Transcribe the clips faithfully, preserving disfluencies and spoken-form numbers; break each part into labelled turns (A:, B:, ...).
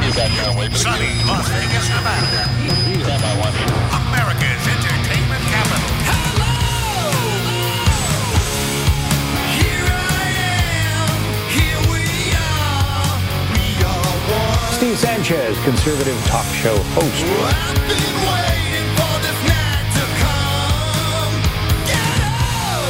A: Sunny Las Vegas, Nevada. America's entertainment capital. Hello! Here I am. Here we are. We are one.
B: Steve Sanchez, conservative talk show host.
A: Well, I've been waiting for this night to come. Get up!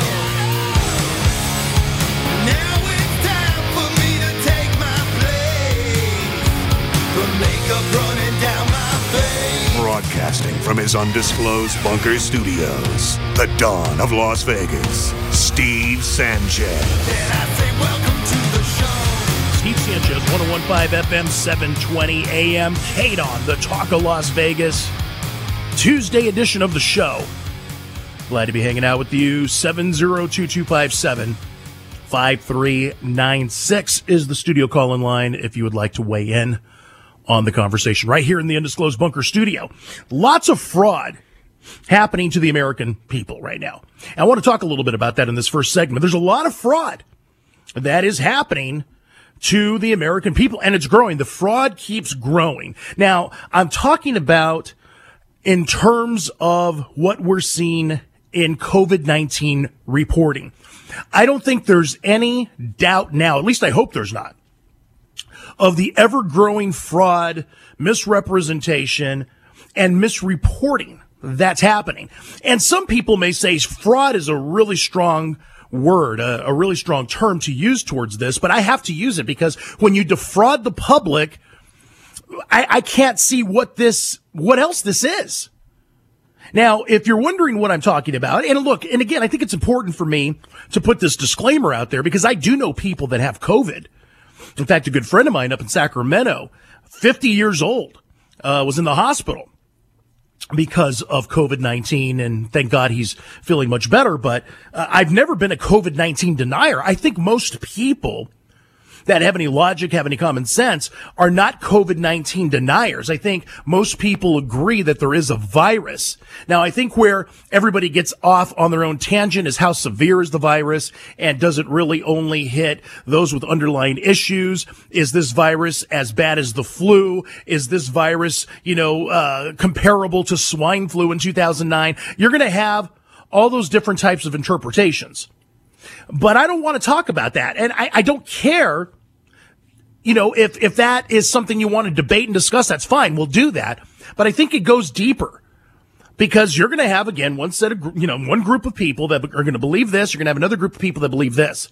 A: Now it's time for me to take my place. The makeup running down my face. Broadcasting from his undisclosed bunker studios, the dawn of Las Vegas, Steve Sanchez. Then I say welcome to the show.
C: Steve Sanchez, one oh one point five F M, seven twenty A M, Kate on the Talk of Las Vegas, Tuesday edition of the show. Glad to be hanging out with you. seven oh two, two five seven, five three nine six is the studio call-in line if you would like to weigh in on the conversation right here in the Undisclosed Bunker studio. Lots of fraud happening to the American people right now. And I want to talk a little bit about that in this first segment. There's a lot of fraud that is happening to the American people, and it's growing. The fraud keeps growing. Now, I'm talking about in terms of what we're seeing in COVID nineteen reporting. I don't think there's any doubt now, at least I hope there's not, of the ever-growing fraud, misrepresentation, and misreporting that's happening. And some people may say fraud is a really strong word, a, a really strong term to use towards this, but I have to use it because when you defraud the public, I, I can't see what this, what else this is. Now, if you're wondering what I'm talking about, and look, and again, I think it's important for me to put this disclaimer out there because I do know people that have COVID. In fact, a good friend of mine up in Sacramento, fifty years old, uh, was in the hospital because of COVID nineteen, and thank God he's feeling much better. But uh, I've never been a COVID nineteen denier. I think most people that have any logic, have any common sense, are not COVID nineteen deniers. I think most people agree that there is a virus. Now, I think where everybody gets off on their own tangent is how severe is the virus, and does it really only hit those with underlying issues? Is this virus as bad as the flu? Is this virus, you know, uh, comparable to swine flu in two thousand nine? You're going to have all those different types of interpretations. But I don't want to talk about that. And I, I don't care, you know, if, if that is something you want to debate and discuss, that's fine. We'll do that. But I think it goes deeper because you're going to have, again, one set of, you know, one group of people that are going to believe this. You're going to have another group of people that believe this.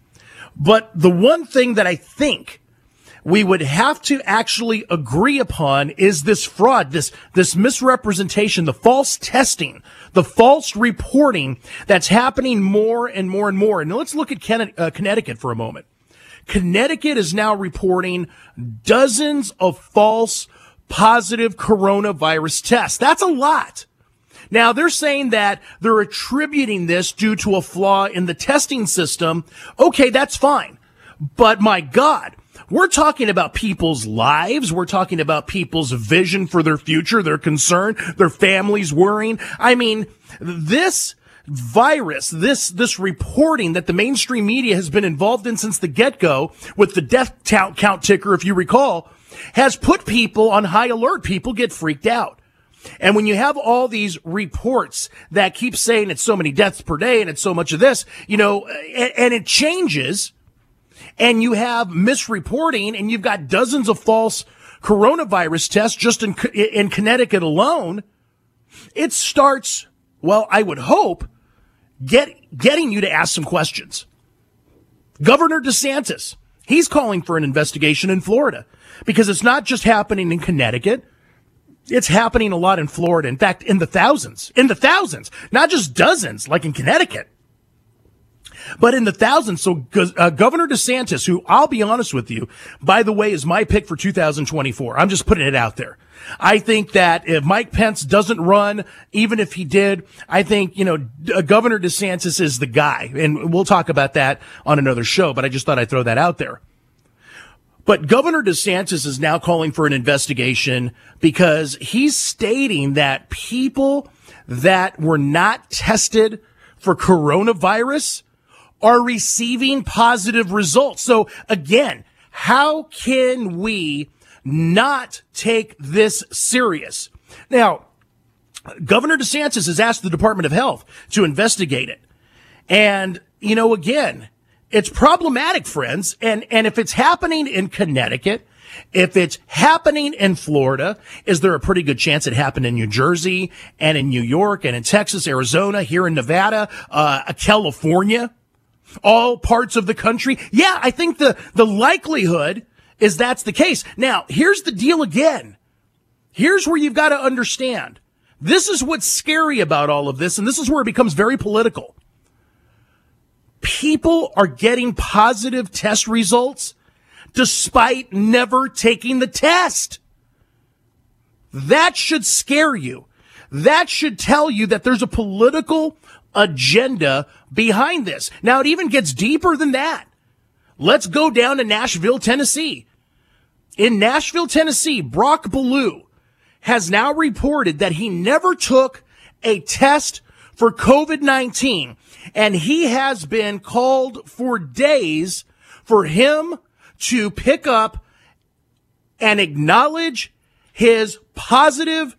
C: But the one thing that I think we would have to actually agree upon is this fraud, this, this misrepresentation, the false testing, the false reporting that's happening more and more and more. And let's look at Ken- uh, Connecticut for a moment. Connecticut is now reporting dozens of false positive coronavirus tests. That's a lot. Now, they're saying that they're attributing this due to a flaw in the testing system. Okay, that's fine. But my God, we're talking about people's lives. We're talking about people's vision for their future, their concern, their families worrying. I mean, this virus, this, this reporting that the mainstream media has been involved in since the get-go with the death count, count ticker, if you recall, has put people on high alert. People get freaked out. And when you have all these reports that keep saying it's so many deaths per day and it's so much of this, you know, and, and it changes, and you have misreporting, and you've got dozens of false coronavirus tests just in, in Connecticut alone, it starts, well, I would hope, get, getting you to ask some questions. Governor DeSantis, he's calling for an investigation in Florida because it's not just happening in Connecticut. It's happening a lot in Florida. In fact, in the thousands, in the thousands, not just dozens like in Connecticut, but in the thousands. So uh, Governor DeSantis, who I'll be honest with you, by the way, is my pick for two thousand twenty-four. I'm just putting it out there. I think that if Mike Pence doesn't run, even if he did, I think, you know, uh, Governor DeSantis is the guy. And we'll talk about that on another show, but I just thought I'd throw that out there. But Governor DeSantis is now calling for an investigation because he's stating that people that were not tested for coronavirus are receiving positive results. So again, how can we not take this serious. Now, Governor DeSantis has asked the Department of Health to investigate it. And, you know, again, it's problematic, friends. And, and if it's happening in Connecticut, if it's happening in Florida, is there a pretty good chance it happened in New Jersey and in New York and in Texas, Arizona, here in Nevada, uh, California, all parts of the country? Yeah, I think the, the likelihood is that's the case. Now, here's the deal again. Here's where you've got to understand. This is what's scary about all of this, and this is where it becomes very political. People are getting positive test results despite never taking the test. That should scare you. That should tell you that there's a political agenda behind this. Now, it even gets deeper than that. Let's go down to Nashville, Tennessee. In Nashville, Tennessee, Brock Ballou has now reported that he never took a test for COVID nineteen, and he has been called for days for him to pick up and acknowledge his positive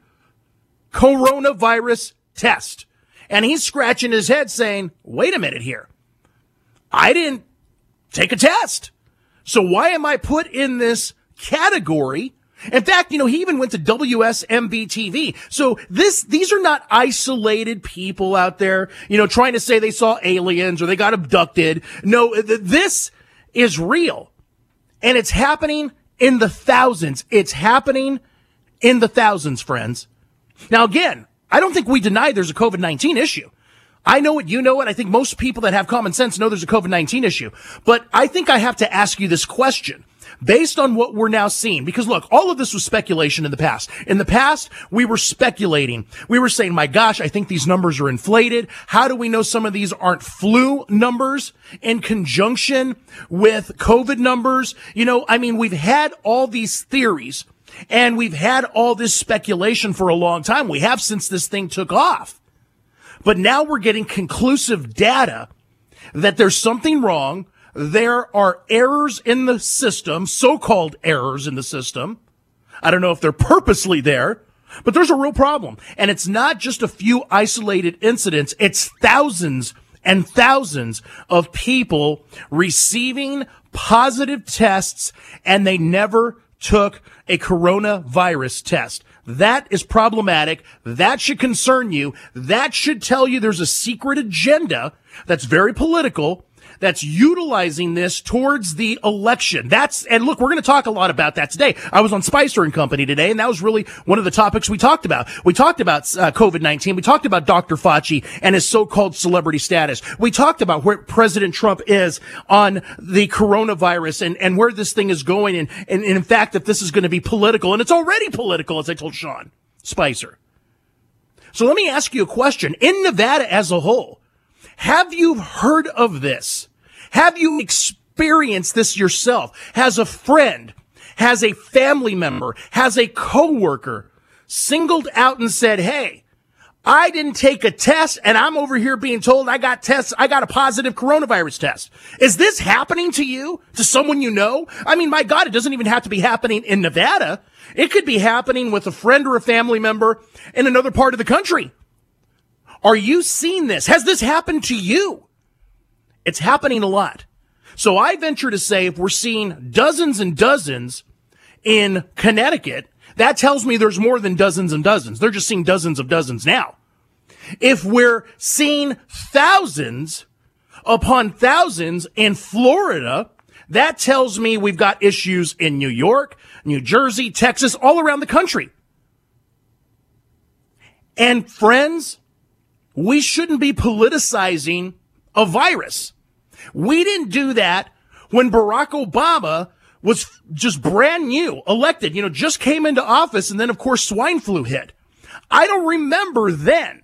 C: coronavirus test. And he's scratching his head saying, wait a minute here. I didn't take a test. So why am I put in this category? In fact, you know, he even went to W S M B T V. So this, these are not isolated people out there, you know, trying to say they saw aliens or they got abducted. No, th- this is real. And it's happening in the thousands. It's happening in the thousands, friends. Now, again, I don't think we deny there's a COVID nineteen issue. I know it, you know it. I think most people that have common sense know there's a COVID nineteen issue. But I think I have to ask you this question. Based on what we're now seeing, because look, all of this was speculation in the past. In the past, we were speculating. We were saying, my gosh, I think these numbers are inflated. How do we know some of these aren't flu numbers in conjunction with COVID numbers? You know, I mean, we've had all these theories and we've had all this speculation for a long time. We have since this thing took off. But now we're getting conclusive data that there's something wrong. There are errors in the system, so-called errors in the system. I don't know if they're purposely there, but there's a real problem. And it's not just a few isolated incidents. It's thousands and thousands of people receiving positive tests, and they never took a coronavirus test. That is problematic. That should concern you. That should tell you there's a secret agenda that's very political, that's utilizing this towards the election. That's, and look, we're going to talk a lot about that today. I was on Spicer and Company today, and that was really one of the topics we talked about. We talked about uh, COVID nineteen. We talked about Doctor Fauci and his so-called celebrity status. We talked about where President Trump is on the coronavirus and, and where this thing is going. And, and, and in fact, if this is going to be political, and it's already political, as I told Sean Spicer. So let me ask you a question. In Nevada as a whole, have you heard of this? Have you experienced this yourself? Has a friend, has a family member, has a coworker singled out and said, hey, I didn't take a test and I'm over here being told I got tests, I got a positive coronavirus test. Is this happening to you, to someone you know? I mean, my God, it doesn't even have to be happening in Nevada. It could be happening with a friend or a family member in another part of the country. Are you seeing this? Has this happened to you? It's happening a lot. So I venture to say if we're seeing dozens and dozens in Connecticut, that tells me there's more than dozens and dozens. They're just seeing dozens of dozens now. If we're seeing thousands upon thousands in Florida, that tells me we've got issues in New York, New Jersey, Texas, all around the country. And friends, we shouldn't be politicizing a virus. We didn't do that when Barack Obama was just brand new, elected, you know, just came into office, and then, of course, swine flu hit. I don't remember then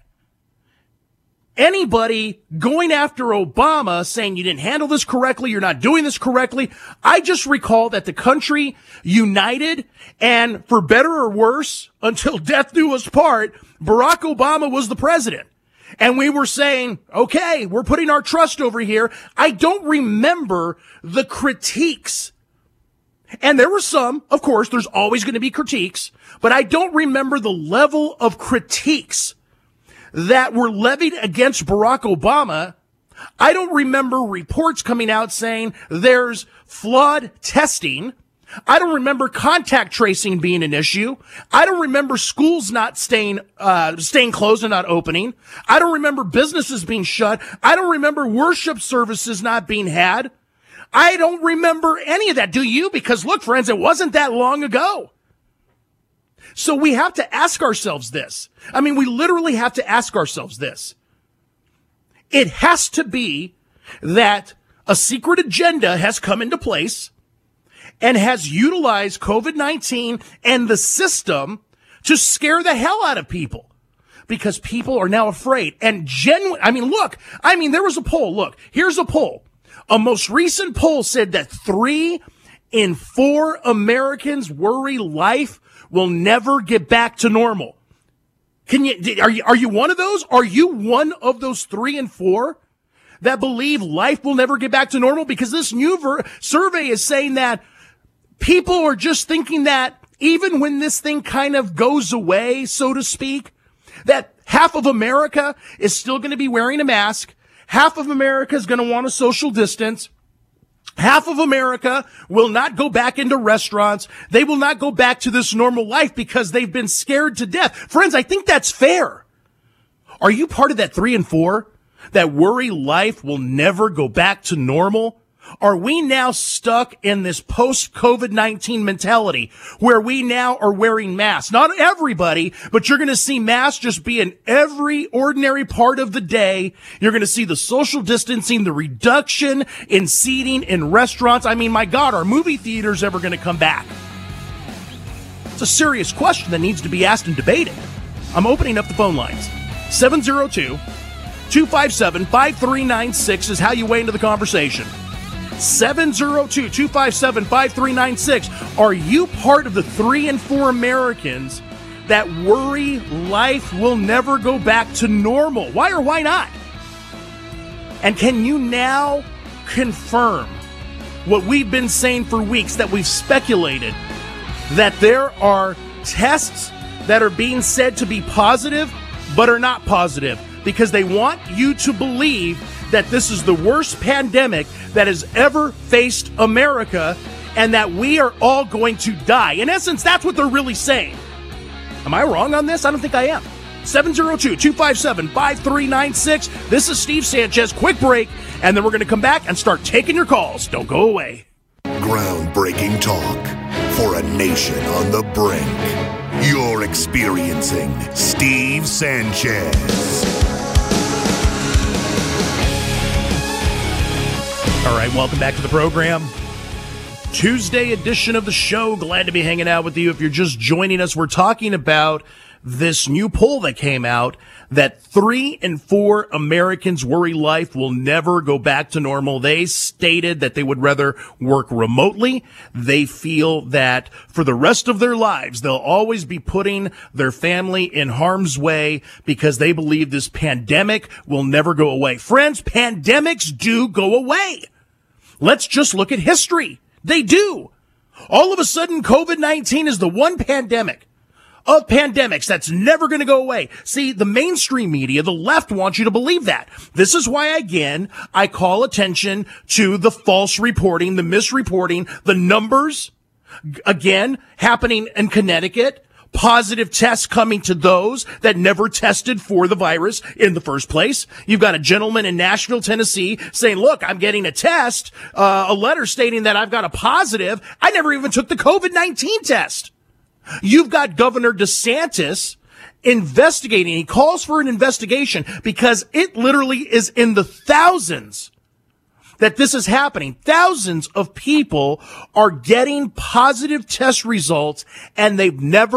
C: anybody going after Obama saying you didn't handle this correctly, you're not doing this correctly. I just recall that the country united, and for better or worse, until death do us part, Barack Obama was the president. And we were saying, okay, we're putting our trust over here. I don't remember the critiques And there were some, of course, there's always going to be critiques, but I don't remember the level of critiques that were levied against Barack Obama. I don't remember reports coming out saying there's flawed testing. I don't remember contact tracing being an issue. I don't remember schools not staying, uh, staying closed and not opening. I don't remember businesses being shut. I don't remember worship services not being had. I don't remember any of that. Do you? Because look, friends, it wasn't that long ago. So we have to ask ourselves this. I mean, we literally have to ask ourselves this. It has to be that a secret agenda has come into place and has utilized COVID nineteen and the system to scare the hell out of people, because people are now afraid. And genuine, I mean, look, I mean, there was a poll. Look, here's a poll. A most recent poll said that three in four Americans worry life will never get back to normal. Can you, are you, are you one of those? Are you one of those three and four that believe life will never get back to normal? Because this new ver- survey is saying that people are just thinking that even when this thing kind of goes away, so to speak, that half of America is still going to be wearing a mask. Half of America is going to want a social distance. Half of America will not go back into restaurants. They will not go back to this normal life because they've been scared to death. Friends, I think that's fair. Are you part of that three and four that worry life will never go back to normal? Are we now stuck in this post-COVID nineteen mentality where we now are wearing masks? Not everybody, but you're going to see masks just be in every ordinary part of the day. You're going to see the social distancing, the reduction in seating in restaurants. I mean, my God, are movie theaters ever going to come back? It's a serious question that needs to be asked and debated. I'm opening up the phone lines. seven oh two, two five seven, five three nine six is how you weigh into the conversation. seven oh two, two five seven, five three nine six. Are you part of the three and four Americans that worry life will never go back to normal? Why or why not? And can you now confirm what we've been saying for weeks, that we've speculated that there are tests that are being said to be positive but are not positive because they want you to believe that this is the worst pandemic that has ever faced America and that we are all going to die. In essence, that's what they're really saying. Am I wrong on this? I don't think I am. seven oh two, two five seven, five three nine six. This is Steve Sanchez. Quick break, and then we're going to come back and start taking your calls. Don't go away.
A: Groundbreaking talk for a nation on the brink. You're experiencing Steve Sanchez.
C: All right, welcome back to the program. Tuesday edition of the show. Glad to be hanging out with you. If you're just joining us, we're talking about this new poll that came out that three in four Americans worry life will never go back to normal. They stated that they would rather work remotely. They feel that for the rest of their lives, they'll always be putting their family in harm's way because they believe this pandemic will never go away. Friends, pandemics do go away. Let's just look at history. They do. All of a sudden, COVID nineteen is the one pandemic of pandemics that's never going to go away. See, the mainstream media, the left, wants you to believe that. This is why, again, I call attention to the false reporting, the misreporting, the numbers, again, happening in Connecticut, positive tests coming to those that never tested for the virus in the first place. You've got a gentleman in Nashville, Tennessee saying, look, I'm getting a test, uh, a letter stating that I've got a positive. I never even took the COVID nineteen test. You've got Governor DeSantis investigating. He calls for an investigation because it literally is in the thousands that this is happening. Thousands of people are getting positive test results and they've never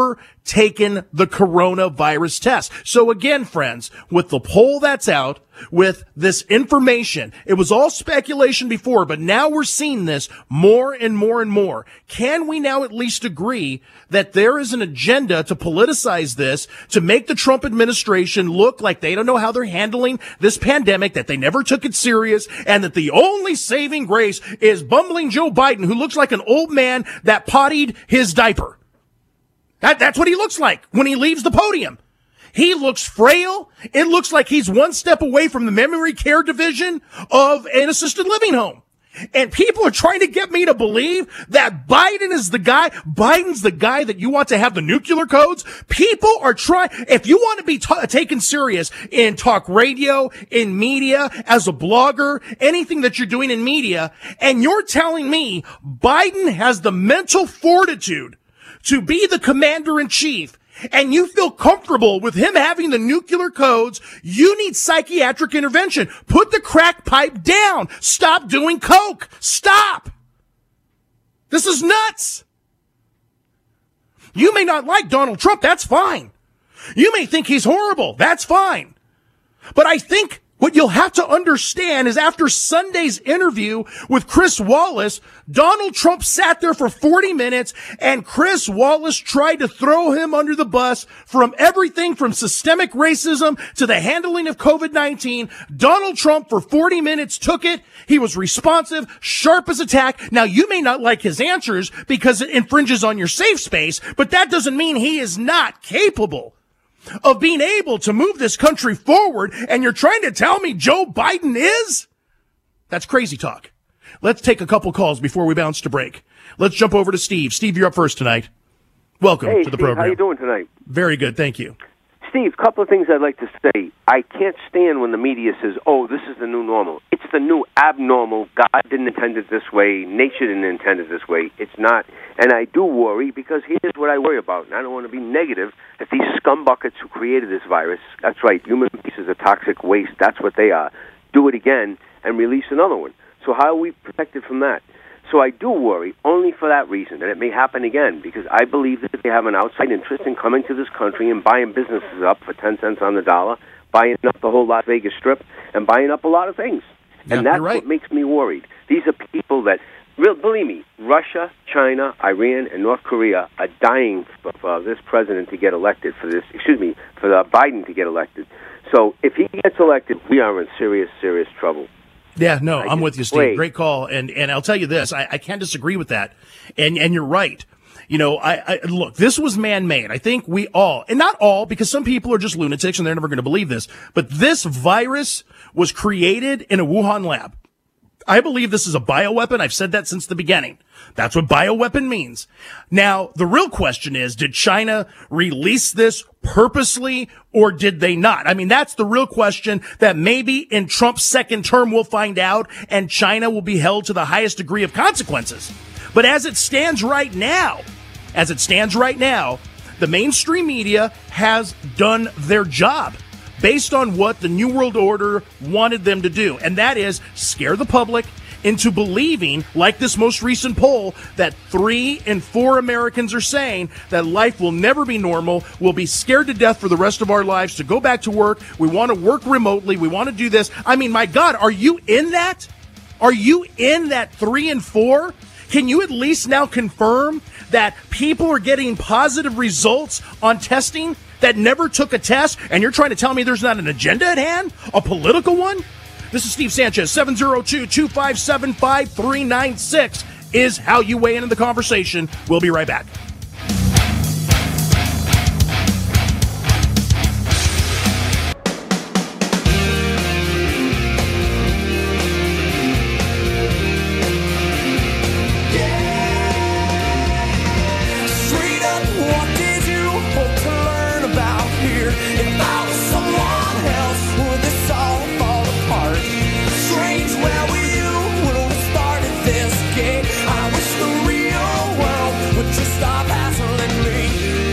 C: taken the coronavirus test. So again, friends, with the poll that's out, with this information, it was all speculation before, but now we're seeing this more and more and more. Can we now at least agree that there is an agenda to politicize this, to make the Trump administration look like they don't know how they're handling this pandemic, that they never took it serious, and that the only saving grace is bumbling Joe Biden, who looks like an old man that pottied his diaper? That, that's what he looks like when he leaves the podium. He looks frail. It looks like he's one step away from the memory care division of an assisted living home. And people are trying to get me to believe that Biden is the guy. Biden's the guy that you want to have the nuclear codes. People are trying. If you want to be ta- taken serious in talk radio, in media, as a blogger, anything that you're doing in media, and you're telling me Biden has the mental fortitude to be the commander in chief, and you feel comfortable with him having the nuclear codes, you need psychiatric intervention. Put the crack pipe down. Stop doing coke. Stop. This is nuts. You may not like Donald Trump. That's fine. You may think he's horrible. That's fine. But I think what you'll have to understand is after Sunday's interview with Chris Wallace, Donald Trump sat there for forty minutes and Chris Wallace tried to throw him under the bus from everything from systemic racism to the handling of COVID nineteen. Donald Trump for forty minutes took it. He was responsive, sharp as a tack. Now, you may not like his answers because it infringes on your safe space, but that doesn't mean he is not capable of being able to move this country forward, and you're trying to tell me Joe Biden is? That's crazy talk. Let's take a couple calls before we bounce to break. Let's jump over to Steve. Steve, you're up first tonight. Welcome
D: hey,
C: to the
D: Steve,
C: program.
D: How you doing tonight?
C: Very good, thank you.
D: Steve, couple of things I'd like to say. I can't stand when the media says, oh, this is the new normal. It's the new abnormal. God didn't intend it this way. Nature didn't intend it this way. It's not. And I do worry because here's what I worry about. And I don't want to be negative. That these scumbuckets who created this virus, that's right, human pieces of toxic waste, that's what they are, do it again and release another one. So how are we protected from that? So I do worry only for that reason, that it may happen again, because I believe that they have an outside interest in coming to this country and buying businesses up for ten cents on the dollar, buying up the whole Las Vegas Strip, and buying up a lot of things.
C: Yeah,
D: and that's
C: you're right.
D: what makes me worried. These are people that, real, believe me, Russia, China, Iran, and North Korea are dying for, for this president to get elected, for this, excuse me, for the Biden to get elected. So if he gets elected, we are in serious, serious trouble.
C: Yeah, no,
D: I
C: I'm with you, Steve.
D: wait.
C: Great call. And and I'll tell you this, I, I can't disagree with that. And and you're right. You know, I, I look, this was man-made. I think we all, and not all, because some people are just lunatics and they're never going to believe this, but this virus was created in a Wuhan lab. I believe this is a bioweapon. I've said that since the beginning. That's what bioweapon means. Now, the real question is, did China release this purposely or did they not? I mean, that's the real question that maybe in Trump's second term we'll find out, and China will be held to the highest degree of consequences. But as it stands right now, as it stands right now, the mainstream media has done their job based on what the New World Order wanted them to do, and that is scare the public into believing, like this most recent poll, that three in four Americans are saying that life will never be normal. We'll be scared to death for the rest of our lives to go back to work. We want to work remotely. We want to do this. I mean, my God, are you in that? Are you in that three and four? Can you at least now confirm that people are getting positive results on testing that never took a test, and you're trying to tell me there's not an agenda at hand? A political one? This is Steve Sanchez. seven oh two, two five seven, five three nine six is how you weigh in in the conversation. We'll be right back.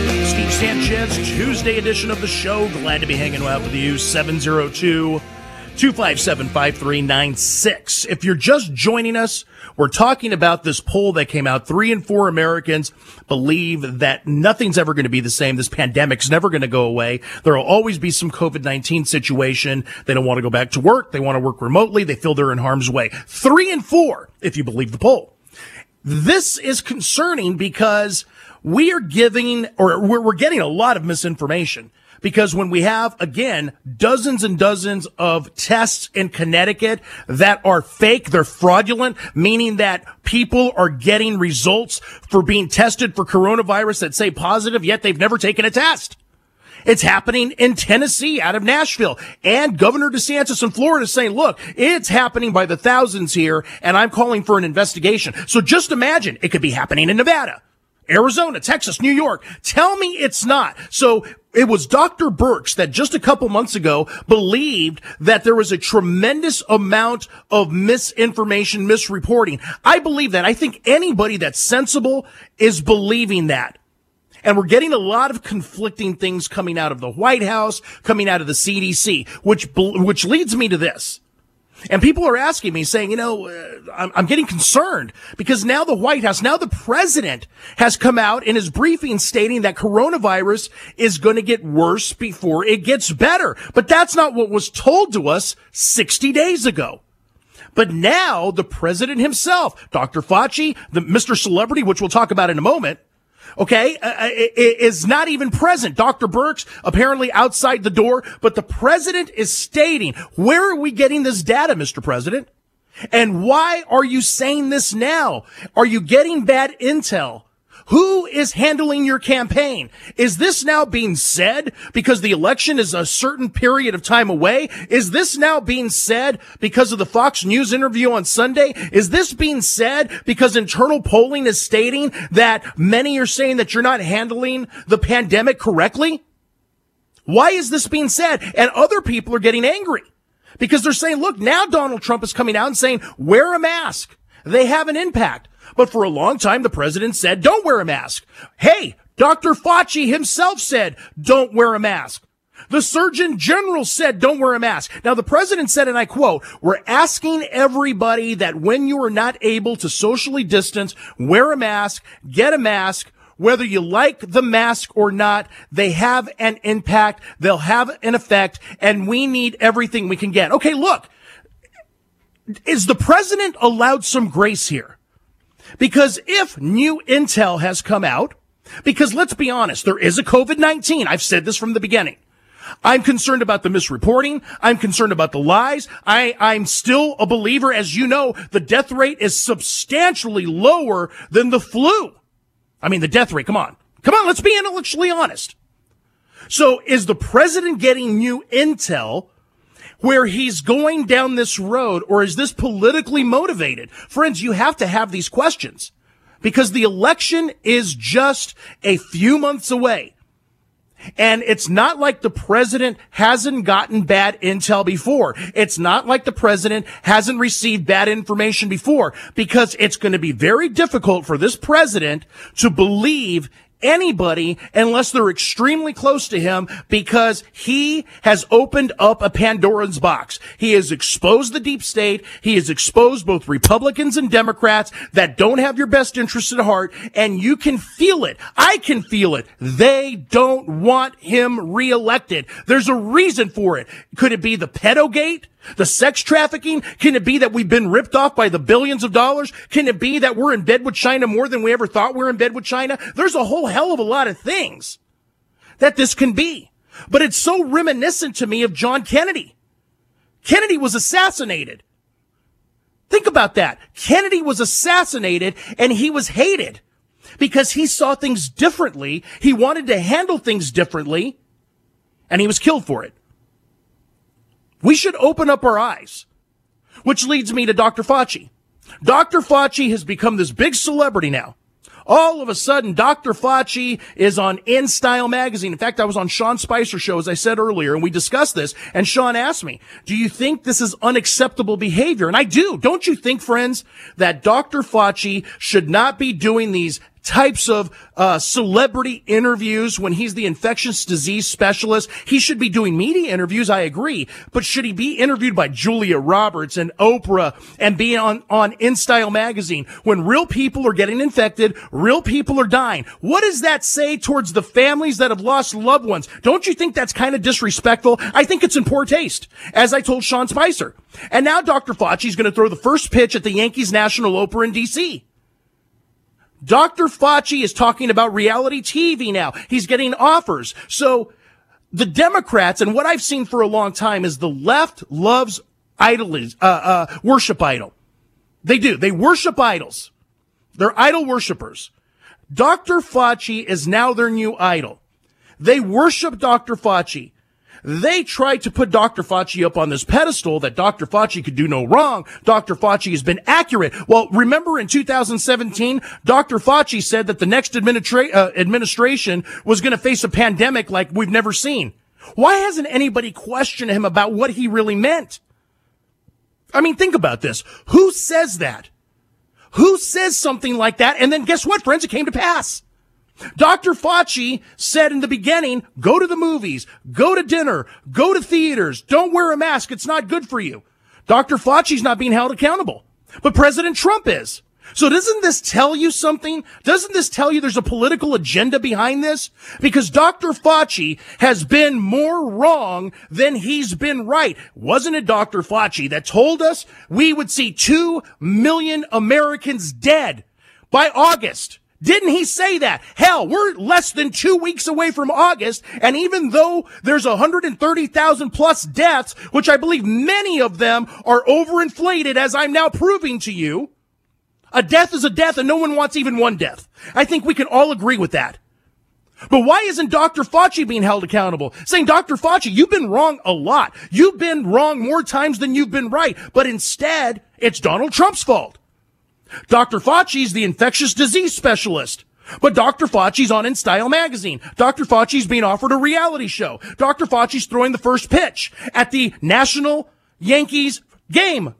C: Sanchez, Tuesday edition of the show. Glad to be hanging out with you. seven oh two, two five seven, five three nine six. If you're just joining us, we're talking about this poll that came out. Three in four Americans believe that nothing's ever going to be the same. This pandemic's never going to go away. There will always be some COVID nineteen situation. They don't want to go back to work. They want to work remotely. They feel they're in harm's way. Three in four, if you believe the poll. This is concerning because we are giving, or we're, we're getting a lot of misinformation. Because when we have, again, dozens and dozens of tests in Connecticut that are fake, they're fraudulent, meaning that people are getting results for being tested for coronavirus that say positive, yet they've never taken a test. It's happening in Tennessee, out of Nashville. And Governor DeSantis in Florida is saying, look, it's happening by the thousands here, and I'm calling for an investigation. So just imagine it could be happening in Nevada, Arizona, Texas, New York. Tell me it's not. So it was Doctor Birx that just a couple months ago believed that there was a tremendous amount of misinformation, misreporting. I believe that. I think anybody that's sensible is believing that. And we're getting a lot of conflicting things coming out of the White House, coming out of the C D C, which which leads me to this. And people are asking me, saying, you know, uh, I'm, I'm getting concerned because now the White House, now the president has come out in his briefing stating that coronavirus is going to get worse before it gets better. But that's not what was told to us sixty days ago. But now the president himself, Doctor Fauci, the Mister Celebrity, which we'll talk about in a moment, okay, uh, is not even present. Doctor Birx apparently outside the door, but the president is stating, where are we getting this data, Mister President? And why are you saying this now? Are you getting bad intel? Who is handling your campaign? Is this now being said because the election is a certain period of time away? Is this now being said because of the Fox News interview on Sunday? Is this being said because internal polling is stating that many are saying that you're not handling the pandemic correctly? Why is this being said? And other people are getting angry because they're saying, look, now Donald Trump is coming out and saying, wear a mask. They have an impact. But for a long time, the president said, don't wear a mask. Hey, Doctor Fauci himself said, don't wear a mask. The Surgeon General said, don't wear a mask. Now, the president said, and I quote, we're asking everybody that when you are not able to socially distance, wear a mask, get a mask. Whether you like the mask or not, they have an impact. They'll have an effect, and we need everything we can get. Okay, look, is the president allowed some grace here? Because if new intel has come out, because let's be honest, there is a COVID nineteen. I've said this from the beginning. I'm concerned about the misreporting. I'm concerned about the lies. I, I'm still a believer, as you know, the death rate is substantially lower than the flu. I mean, the death rate, come on. Come on, let's be intellectually honest. So is the president getting new intel where he's going down this road, or is this politically motivated? Friends, you have to have these questions because the election is just a few months away. And it's not like the president hasn't gotten bad intel before. It's not like the president hasn't received bad information before, because it's going to be very difficult for this president to believe anybody unless they're extremely close to him, because he has opened up a Pandora's box. He has exposed the deep state. He has exposed both Republicans and Democrats that don't have your best interests at heart, and you can feel it. I can feel it. They don't want him reelected. There's a reason for it. Could it be the pedogate? The sex trafficking? Can it be that we've been ripped off by the billions of dollars? Can it be that we're in bed with China more than we ever thought we were in bed with China? There's a whole hell of a lot of things that this can be. But it's so reminiscent to me of John Kennedy. Kennedy was assassinated. Think about that. Kennedy was assassinated and he was hated because he saw things differently. He wanted to handle things differently, and he was killed for it. We should open up our eyes, which leads me to Doctor Fauci. Doctor Fauci has become this big celebrity now. All of a sudden, Doctor Fauci is on InStyle magazine. In fact, I was on Sean Spicer's show, as I said earlier, and we discussed this, and Sean asked me, do you think this is unacceptable behavior? And I do. Don't you think, friends, that Doctor Fauci should not be doing these types of uh, celebrity interviews when he's the infectious disease specialist. He should be doing media interviews, I agree, but should he be interviewed by Julia Roberts and Oprah and be on, on InStyle magazine when real people are getting infected, real people are dying? What does that say towards the families that have lost loved ones? Don't you think that's kind of disrespectful? I think it's in poor taste, as I told Sean Spicer. And now Doctor Fauci is going to throw the first pitch at the Yankees National Open in D C Doctor Fauci is talking about reality T V now. He's getting offers. So the Democrats, and what I've seen for a long time, is the left loves idols, uh, uh, worship idol. They do. They worship idols. They're idol worshipers. Doctor Fauci is now their new idol. They worship Doctor Fauci. They tried to put Doctor Fauci up on this pedestal that Doctor Fauci could do no wrong. Doctor Fauci has been accurate. Well, remember in two thousand seventeen, Doctor Fauci said that the next administra- uh, administration was going to face a pandemic like we've never seen. Why hasn't anybody questioned him about what he really meant? I mean, think about this. Who says that? Who says something like that? And then guess what, friends? It came to pass. Doctor Fauci said in the beginning, go to the movies, go to dinner, go to theaters, don't wear a mask, it's not good for you. Doctor Fauci's not being held accountable, but President Trump is. So doesn't this tell you something? Doesn't this tell you there's a political agenda behind this? Because Doctor Fauci has been more wrong than he's been right. Wasn't it Doctor Fauci that told us we would see two million Americans dead by August? Didn't he say that? Hell, we're less than two weeks away from August, and even though there's one hundred thirty thousand plus deaths, which I believe many of them are overinflated, as I'm now proving to you, a death is a death, and no one wants even one death. I think we can all agree with that. But why isn't Doctor Fauci being held accountable? Saying, Doctor Fauci, you've been wrong a lot. You've been wrong more times than you've been right. But instead, it's Donald Trump's fault. Doctor Fauci's the infectious disease specialist. But Doctor Fauci's on InStyle magazine. Doctor Fauci's being offered a reality show. Doctor Fauci's throwing the first pitch at the National Yankees game.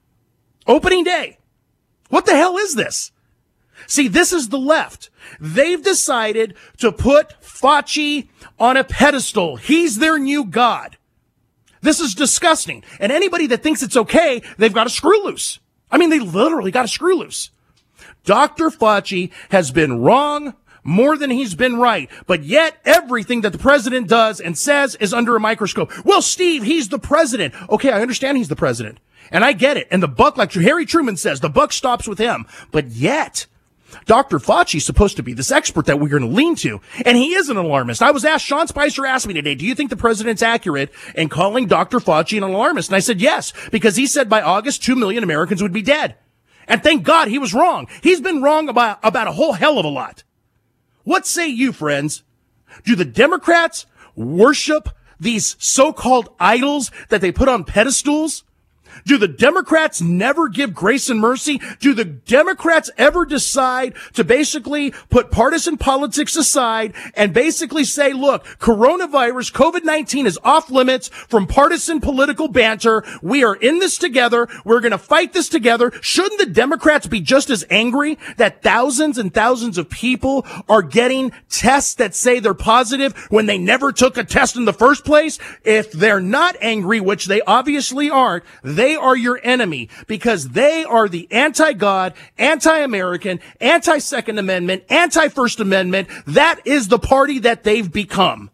C: Opening day. What the hell is this? See, this is the left. They've decided to put Fauci on a pedestal. He's their new god. This is disgusting. And anybody that thinks it's okay, they've got a screw loose. I mean, they literally got a screw loose. Doctor Fauci has been wrong more than he's been right, but yet everything that the president does and says is under a microscope. Well, Steve, he's the president. Okay, I understand he's the president, and I get it. And the buck, like Harry Truman says, the buck stops with him. But yet, Doctor Fauci's supposed to be this expert that we're going to lean to, and he is an alarmist. I was asked, Sean Spicer asked me today, do you think the president's accurate in calling Doctor Fauci an alarmist? And I said yes, because he said by August, two million Americans would be dead. And thank God he was wrong. He's been wrong about, about a whole hell of a lot. What say you, friends? Do the Democrats worship these so-called idols that they put on pedestals? Do the Democrats never give grace and mercy? Do the Democrats ever decide to basically put partisan politics aside and basically say, look, coronavirus, COVID nineteen is off limits from partisan political banter. We are in this together. We're going to fight this together. Shouldn't the Democrats be just as angry that thousands and thousands of people are getting tests that say they're positive when they never took a test in the first place? If they're not angry, which they obviously aren't, they They are your enemy because they are the anti-God, anti-American, anti-Second Amendment, anti-First Amendment. That is the party that they've become.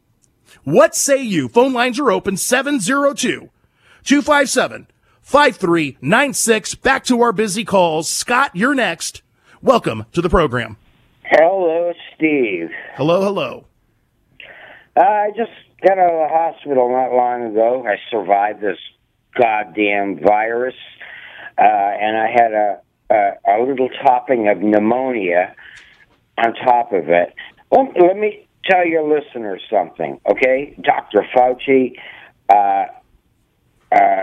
C: What say you? Phone lines are open, seven zero two, two five seven, five three nine six. Back to our busy calls. Scott, you're next. Welcome to the program.
E: Hello, Steve.
C: Hello, hello.
E: Uh, I just got out of the hospital not long ago. I survived this goddamn virus, uh, and I had a, a a little topping of pneumonia on top of it. Well, let me tell your listeners something, okay? Doctor Fauci, uh, uh,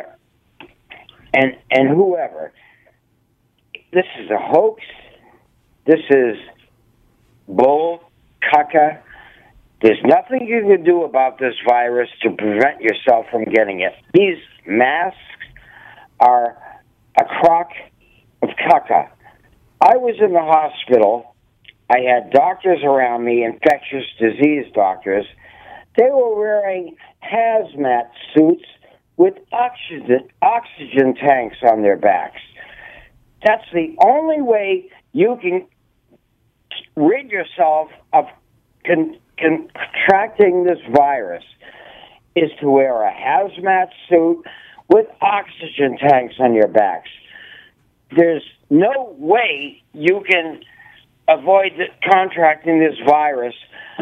E: and and whoever. This is a hoax. This is bull caca. There's nothing you can do about this virus to prevent yourself from getting it. These masks are a crock of caca. I was in the hospital I had doctors around me, infectious disease doctors. They were wearing hazmat suits with oxygen, oxygen tanks on their backs. That's the only way you can rid yourself of con- contracting this virus, is to wear a hazmat suit with oxygen tanks on your backs. There's no way you can avoid contracting this virus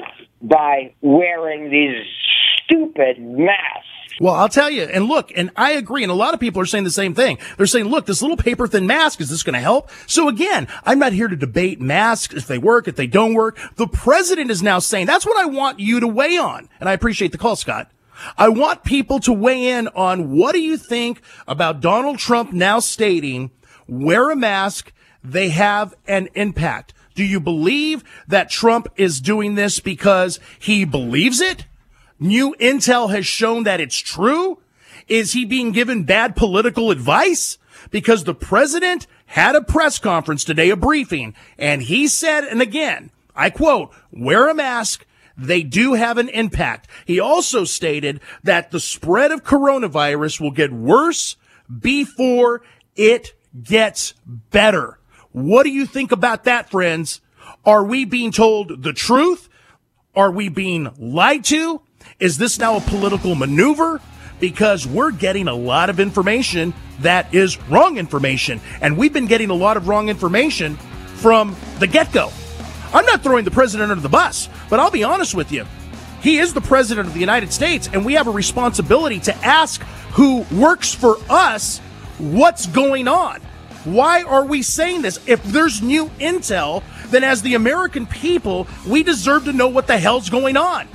E: by wearing these stupid masks.
C: Well, I'll tell you, and look, and I agree, and a lot of people are saying the same thing. They're saying, look, this little paper-thin mask, is this going to help? So again, I'm not here to debate masks, if they work, if they don't work. The president is now saying, that's what I want you to weigh on. And I appreciate the call, Scott. I want people to weigh in on, what do you think about Donald Trump now stating, wear a mask, they have an impact. Do you believe that Trump is doing this because he believes it? New intel has shown that it's true? Is he being given bad political advice? Because the president had a press conference today, a briefing, and he said, and again, I quote, wear a mask, they do have an impact. He also stated that the spread of coronavirus will get worse before it gets better. What do you think about that, friends? Are we being told the truth? Are we being lied to? Is this now a political maneuver? Because we're getting a lot of information that is wrong information. And we've been getting a lot of wrong information from the get-go. I'm not throwing the president under the bus, but I'll be honest with you. He is the president of the United States, and we have a responsibility to ask who works for us what's going on. Why are we saying this? If there's new intel, then as the American people, we deserve to know what the hell's going on.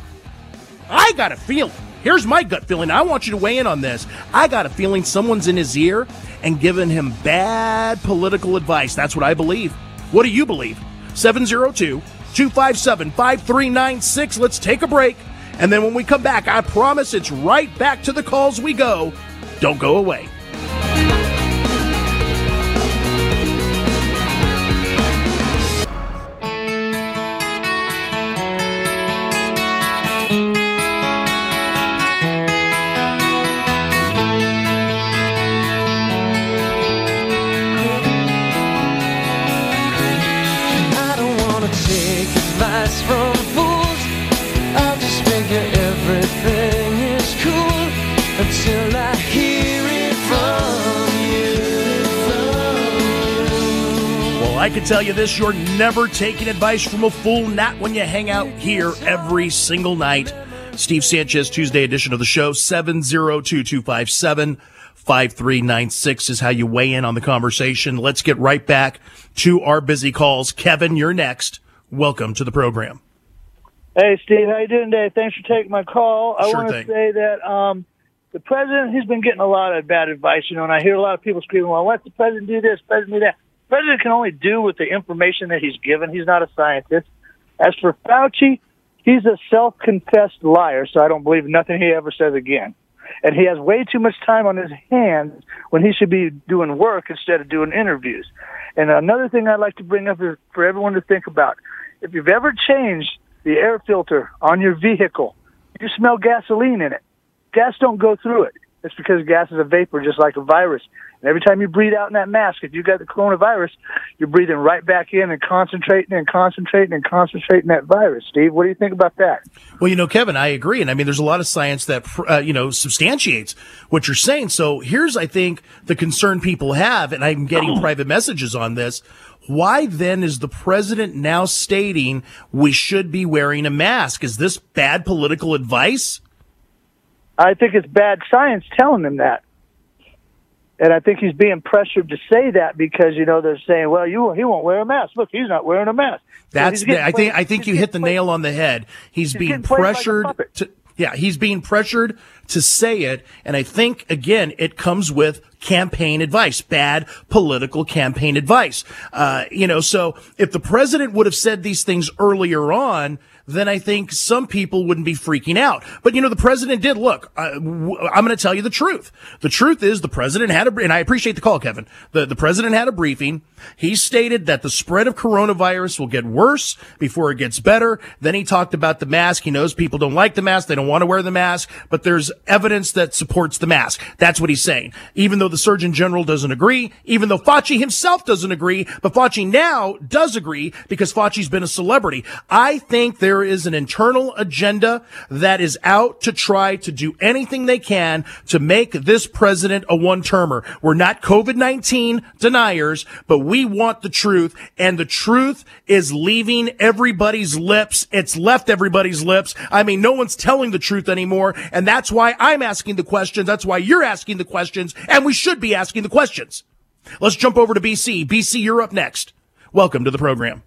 C: I got a feeling. Here's my gut feeling. I want you to weigh in on this. I got a feeling someone's in his ear and giving him bad political advice. That's what I believe. What do you believe? seven oh two, two five seven, five three nine six. Let's take a break. And then when we come back, I promise it's right back to the calls we go. Don't go away.
F: From fools, I'll just figure everything is cool until I hear it from you.
C: Well, I can tell you this, you're never taking advice from a fool, not when you hang out here every single night. Steve Sanchez, Tuesday edition of the show, seven oh two, two five seven, five three nine six is how you weigh in on the conversation. Let's get right back to our busy calls. Kevin, you're next. Welcome to the program.
G: Hey, Steve, how you doing today? Thanks for taking my call. I
C: Sure
G: want to
C: thing.
G: say that um, the president, he's been getting a lot of bad advice, you know, and I hear a lot of people screaming, well, let the president do this, president do that. The president can only do with the information that he's given. He's not a scientist. As for Fauci, he's a self-confessed liar, so I don't believe nothing he ever says again. And he has way too much time on his hands when he should be doing work instead of doing interviews. And another thing I'd like to bring up is for everyone to think about. If you've ever changed the air filter on your vehicle, you smell gasoline in it. Gas don't go through it. It's because gas is a vapor, just like a virus. And every time you breathe out in that mask, if you got the coronavirus, you're breathing right back in and concentrating and concentrating and concentrating that virus. Steve, what do you think about that?
C: Well, you know, Kevin, I agree. And I mean, there's a lot of science that, uh, you know, substantiates what you're saying. So here's, I think, the concern people have, and I'm getting oh. private messages on this. Why then is the president now stating we should be wearing a mask? Is this bad political advice?
G: I think it's bad science telling him that. And I think he's being pressured to say that because, you know, they're saying, well, you he won't wear a mask. Look, he's not wearing a mask.
C: That's
G: so
C: the, I think I think you hit the
G: played,
C: nail on the head. He's, he's being pressured like to yeah, he's being pressured to say it, and I think again it comes with campaign advice, bad political campaign advice. Uh, you know, so if the president would have said these things earlier on, then I think some people wouldn't be freaking out. But, you know, the president did. Look, uh, w- I'm going to tell you the truth. The truth is the president had a, and I appreciate the call, Kevin. The, the president had a briefing. He stated that the spread of coronavirus will get worse before it gets better. Then he talked about the mask. He knows people don't like the mask. They don't want to wear the mask, but there's evidence that supports the mask. That's what he's saying. Even though the Surgeon General doesn't agree, even though Fauci himself doesn't agree, but Fauci now does agree because Fauci's been a celebrity. I think there There is an internal agenda that is out to try to do anything they can to make this president a one-termer. We're not COVID nineteen deniers, but we want the truth, and the truth is leaving everybody's lips. It's left everybody's lips. I mean, no one's telling the truth anymore, and that's why I'm asking the questions. That's why you're asking the questions, and we should be asking the questions. Let's jump over to B C. B C, you're up next. Welcome to the program.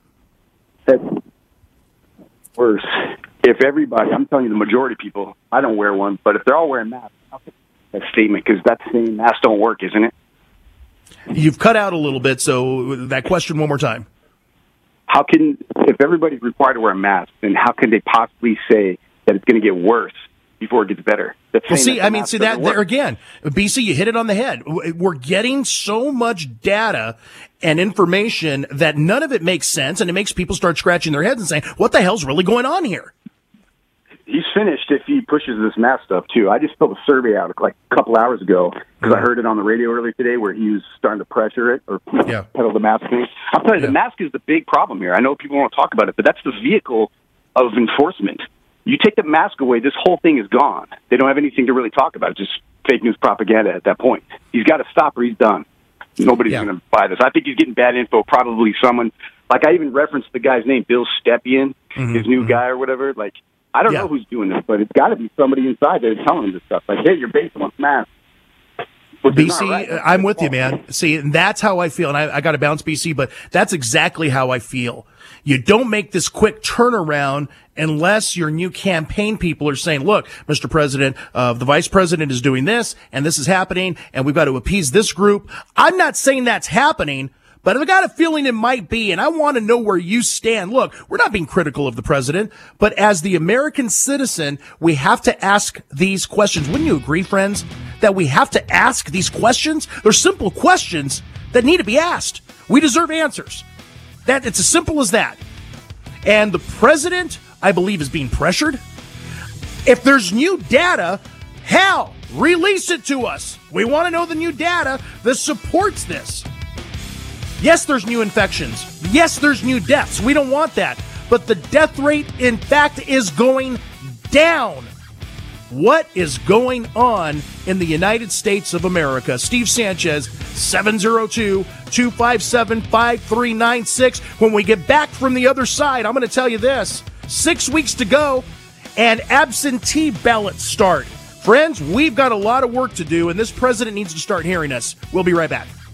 H: Worse. If everybody, I'm telling you, the majority of people, I don't wear one, but if they're all wearing masks, how can that statement? Because that's saying masks don't work, isn't it?
C: You've cut out a little bit, so that question one more time.
H: How can, if everybody's required to wear a mask, then how can they possibly say that it's going to get worse before it gets better? That's
C: well, see,
H: that
C: I mean, see that there again, B C, you hit it on the head. We're getting so much data and information that none of it makes sense, and it makes people start scratching their heads and saying, what the hell's really going on here?
H: He's finished if he pushes this mask stuff, too. I just filled a survey out like a couple hours ago because I heard it on the radio earlier today where he was starting to pressure it or
C: yeah.
H: pedal the mask thing. I'll tell you, yeah. the mask is the big problem here. I know people won't talk about it, but that's the vehicle of enforcement. You take the mask away, this whole thing is gone. They don't have anything to really talk about. It's just fake news propaganda at that point. He's got to stop or he's done. Nobody's yeah. going to buy this. I think he's getting bad info, probably someone. Like, I even referenced the guy's name, Bill Stepien, mm-hmm, his new mm-hmm. guy or whatever. Like, I don't yeah. know who's doing this, but it's got to be somebody inside there telling him this stuff. Like, hey, you're based on mask.
C: B C, right. I'm with you, man. See, and that's how I feel. And I, I got to bounce B C, but that's exactly how I feel. You don't make this quick turnaround unless your new campaign people are saying, look, Mister President, uh, the vice president is doing this and this is happening and we've got to appease this group. I'm not saying that's happening, but I've got a feeling it might be, and I want to know where you stand. Look, we're not being critical of the president, but as the American citizen, we have to ask these questions. Wouldn't you agree, friends, that we have to ask these questions? They're simple questions that need to be asked. We deserve answers. That it's as simple as that. And the president, I believe, is being pressured. If there's new data, hell, release it to us. We want to know the new data that supports this. Yes, there's new infections. Yes, there's new deaths. We don't want that. But the death rate, in fact, is going down. What is going on in the United States of America? Steve Sanchez, seven oh two, two five seven, five three nine six. When we get back from the other side, I'm going to tell you this. Six weeks to go, and absentee ballots start. Friends, we've got a lot of work to do, and this president needs to start hearing us. We'll be right back.